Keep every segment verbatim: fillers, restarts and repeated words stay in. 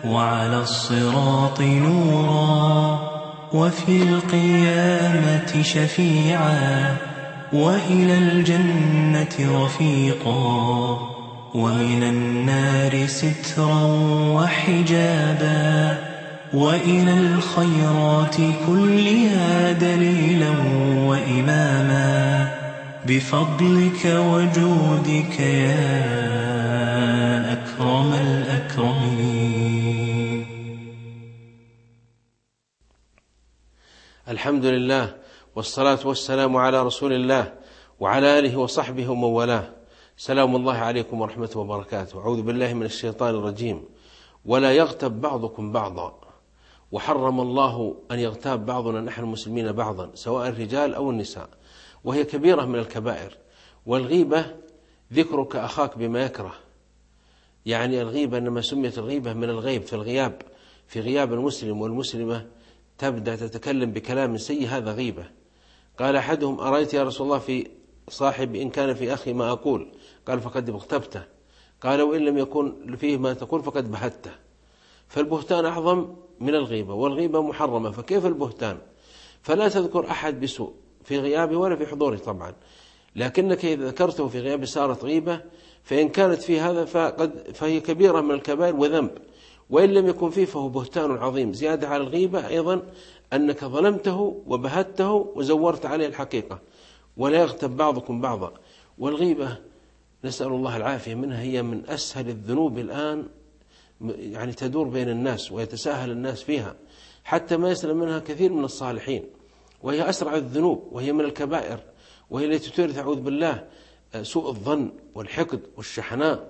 وعلى الصراط نورا وفي القيامة شفيعا وإلى الجنة رفيقا ومن النار سترا وحجابا وإلى الخيرات كلها دليلا وإماما بفضلك وجودك يا أكرم الأكرمين. الحمد لله والصلاة والسلام على رسول الله وعلى آله وصحبه ومن والاه. سلام الله عليكم ورحمة وبركاته. أعوذ بالله من الشيطان الرجيم. ولا يغتب بعضكم بعضا، وحرم الله أن يغتاب بعضنا نحن المسلمين بعضا سواء الرجال أو النساء، وهي كبيرة من الكبائر. والغيبة ذكرك أخاك بما يكره، يعني الغيبة إنما سميت الغيبة من الغيب، في الغياب، في غياب المسلم والمسلمة تبدأ تتكلم بكلام سيء، هذا غيبة. قال أحدهم: أرأيت يا رسول الله في صاحب إن كان في أخي ما أقول؟ قال: فقد اغتبته. قال: وإن لم يكن فيه ما تقول فقد بهته. فالبهتان أعظم من الغيبة، والغيبة محرمة، فكيف البهتان؟ فلا تذكر أحد بسوء في غيابه ولا في حضوره طبعا، لكنك إذا ذكرته في غيابه صارت غيبة، فإن كانت في هذا فقد فهي كبيرة من الكبائر وذنب، وإن لم يكن فيه فهو بهتان عظيم. زيادة على الغيبة أيضا أنك ظلمته وبهته وزورت عليه الحقيقة. ولا يغتب بعضكم بعضا. والغيبة نسأل الله العافية منها، هي من أسهل الذنوب الآن، يعني تدور بين الناس ويتساهل الناس فيها حتى ما يسلم منها كثير من الصالحين، وهي أسرع الذنوب، وهي من الكبائر، وهي التي تورث أعوذ بالله سوء الظن والحقد والشحناء.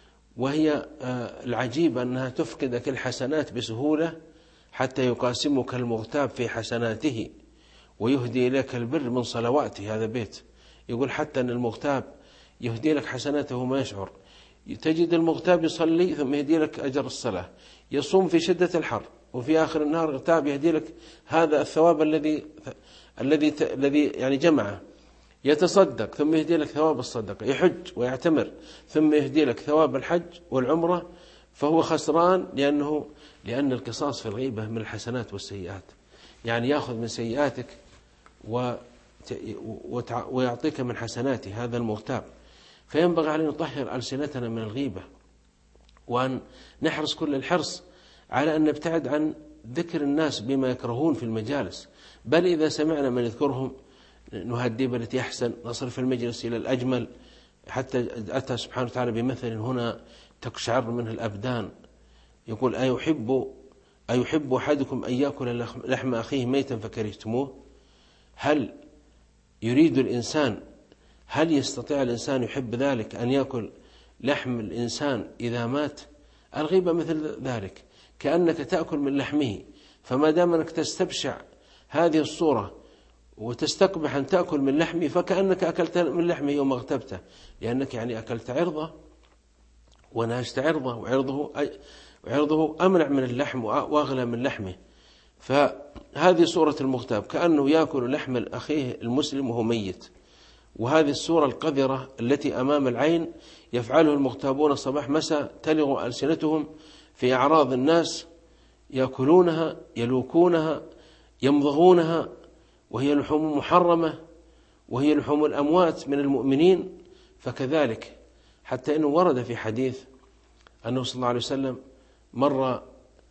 وهي العجيبة أنها تفقدك الحسنات بسهولة حتى يقاسمك المغتاب في حسناته ويهدي إليك البر من صلواته. هذا بيت يقول حتى أن المغتاب يهدي لك حسناته وما يشعر. تجد المغتاب يصلي ثم يهدي لك أجر الصلاة، يصوم في شدة الحر وفي آخر النهار اغتاب يهدي لك هذا الثواب الذي الذي الذي يعني جمعه. يتصدق ثم يهدي لك ثواب الصدقة، يحج ويعتمر ثم يهدي لك ثواب الحج والعمرة، فهو خسران، لأنه لأن القصاص في الغيبة من الحسنات والسيئات، يعني يأخذ من سيئاتك ويعطيك من حسناته هذا المغتاب. فينبغي علينا نطهر ألسنتنا من الغيبة، وأن نحرص كل الحرص على أن نبتعد عن ذكر الناس بما يكرهون في المجالس، بل إذا سمعنا من يذكرهم نهدي بالتي أحسن، نصرف المجلس إلى الأجمل، حتى أتى سبحانه وتعالى بمثل هنا تقشعر منه الأبدان. يقول: أيحب أيحب أحدكم أن يأكل لحم أخيه ميتا فكرهتموه؟ هل يريد الإنسان هل يستطيع الإنسان يحب ذلك أن يأكل لحم الإنسان إذا مات؟ الغيبة مثل ذلك، كأنك تأكل من لحمه، فما دام أنك تستبشع هذه الصورة وتستقبح أن تأكل من لحمه فكأنك أكلت من لحمه يوم اغتبته، لأنك يعني أكلت عرضه ونهشت عرضه، وعرضه وعرضه أمنع من اللحم وأغلى من لحمه. فهذه صورة المغتاب، كأنه يأكل لحم أخيه المسلم وهو ميت. وهذه الصورة القذرة التي أمام العين يفعله المغتابون صباح مساء، تلغ ألسنتهم في أعراض الناس، يأكلونها، يلوكونها، يمضغونها، وهي لحوم محرمة، وهي لحوم الأموات من المؤمنين. فكذلك حتى إنه ورد في حديث أنه صلى الله عليه وسلم مر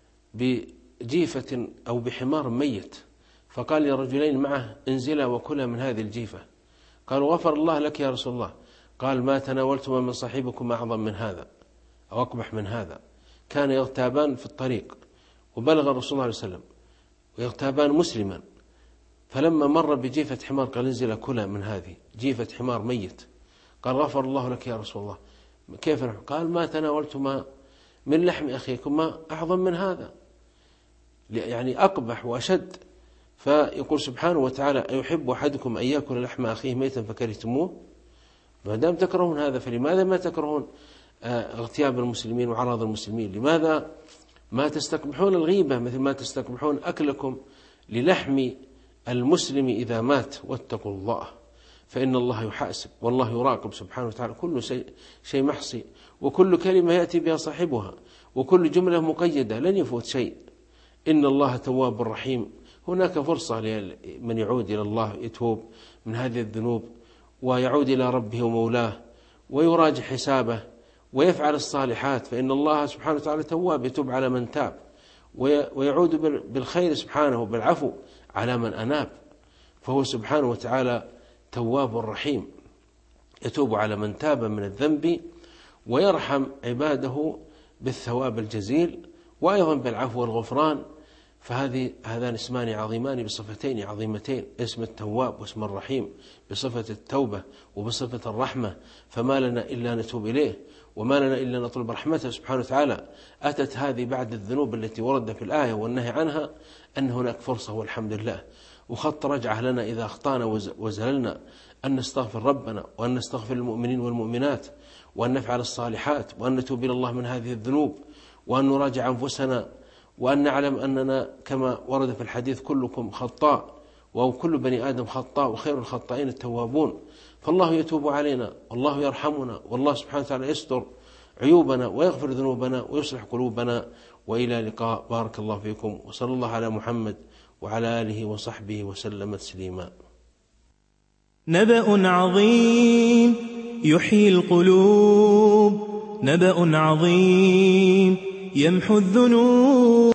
بجيفة أو بحمار ميت، فقال لرجلين معه: انزلا وكلا من هذه الجيفة. قالوا: غفر الله لك يا رسول الله. قال: ما تناولتما من صاحبكم أعظم من هذا أو أقبح من هذا. كان يغتابان في الطريق، وبلغ الرسول صلى الله عليه وسلم، ويغتابان مسلما، فلما مر بجيفة حمار قال: انزل كلا من هذه جيفة حمار ميت. قال: غفر الله لك يا رسول الله. كيف نحن؟ قال: ما تناولتما من لحم أخيكما أعظم من هذا، يعني أقبح وأشد. فيقول سبحانه وتعالى: أيحب أحدكم أن يأكل لحم أخيه ميتا فكرهتموه؟ ما دام تكرهون هذا فلماذا ما تكرهون اغتياب المسلمين وعراض المسلمين؟ لماذا ما تستقبحون الغيبة مثل ما تستقبحون أكلكم للحم المسلم إذا مات؟ واتقوا الله. فإن الله يحاسب والله يراقب سبحانه وتعالى كل شيء محصي، وكل كلمة يأتي بها صاحبها، وكل جملة مقيدة لن يفوت شيء. إن الله تواب رحيم. هناك فرصة لمن يعود إلى الله يتوب من هذه الذنوب ويعود إلى ربه ومولاه ويراجع حسابه ويفعل الصالحات، فإن الله سبحانه وتعالى تواب يتوب على من تاب، ويعود بالخير سبحانه وبالعفو على من أناب. فهو سبحانه وتعالى تواب رحيم، يتوب على من تاب من الذنب ويرحم عباده بالثواب الجزيل وأيضا بالعفو والغفران. فهذه هذان اسمان عظيمان بصفتين عظيمتين، اسم التواب واسم الرحيم، بصفة التوبة وبصفة الرحمة. فما لنا إلا نتوب إليه، وما لنا إلا نطلب رحمته سبحانه وتعالى. أتت هذه بعد الذنوب التي ورد في الآية والنهي عنها، أن هناك فرصة والحمد لله، وخط رجعة لنا إذا أخطأنا وزللنا، أن نستغفر ربنا، وأن نستغفر المؤمنين والمؤمنات، وأن نفعل الصالحات، وأن نتوب إلى الله من هذه الذنوب، وأن نراجع أنفسنا، وأن نعلم أننا كما ورد في الحديث كلكم خطاء، وكل بني آدم خطاء، وخير الخطائين التوابون. فالله يتوب علينا، والله يرحمنا، والله سبحانه وتعالى يستر عيوبنا ويغفر ذنوبنا ويصلح قلوبنا. وإلى لقاء، بارك الله فيكم، وصلى الله على محمد وعلى آله وصحبه وسلم تسليما. نبأ عظيم يحيي القلوب، نبأ عظيم يمحو الذنوب.